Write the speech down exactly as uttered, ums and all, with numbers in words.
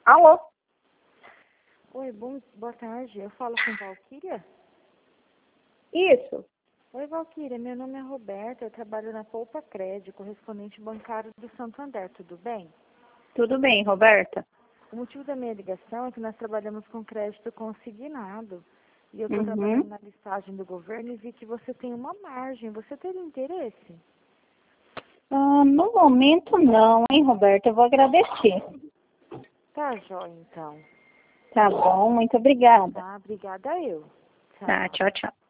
Alô? Oi, bom, boa tarde. Eu falo com Valquíria? Isso. Oi, Valquíria. Meu nome é Roberta. Eu trabalho na Poupa Crédito, correspondente bancário do Santander. Tudo bem? Tudo bem, Roberta? O motivo da minha ligação é que nós trabalhamos com crédito consignado. E eu estou Uhum. trabalhando na listagem do governo e vi que você tem uma margem. Você teria interesse? Ah, no momento não, hein, Roberta? Eu vou agradecer. Tá, jóia, então. Tá bom, muito obrigada. Tá, obrigada eu. Tchau. Tá, tchau, tchau.